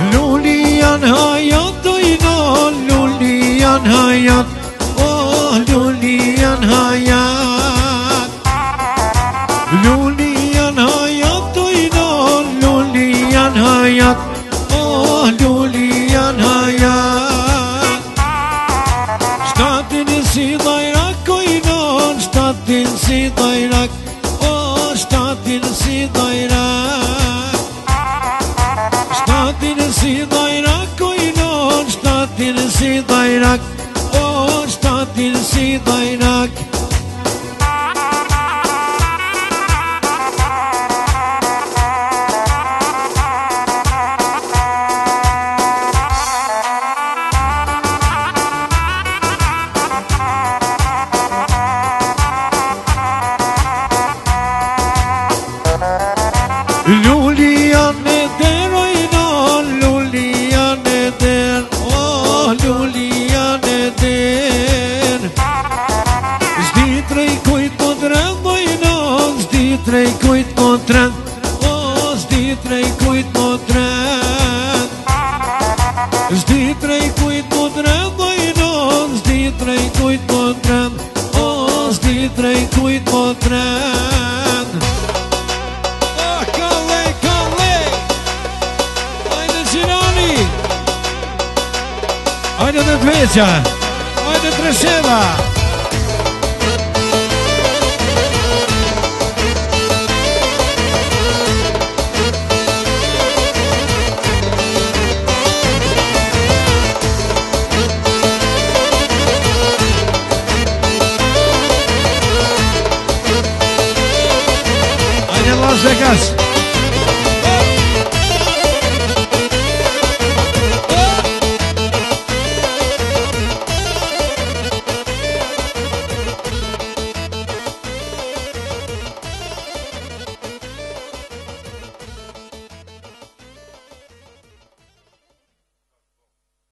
Lulian hayat duynon, Lulian hayat. Oh Lulian hayat. Lulian hayat duynon, Lulian hayat. Oh Lulian hayat. Shtatin si dajrak kojnon, shtatin si dajrak. Oh shtatin si dajrak. Shtatin si dajrak kojnon, shtatin si dajrak. Oh shtatin si dajrak. Lulian e der ojnon, Lulian e der. Oh Lulian e der. Zdi trej kujt po drend ojnon, zdi trej kujt po drend. Oh zdi trej kujt po drend. Zdi trej kujt po drend ojnon, zdi trej kujt po drend. Oh zdi trej kujt po drend. Ajde do Dveća, ajde Preševa. Ajde Las Vegas.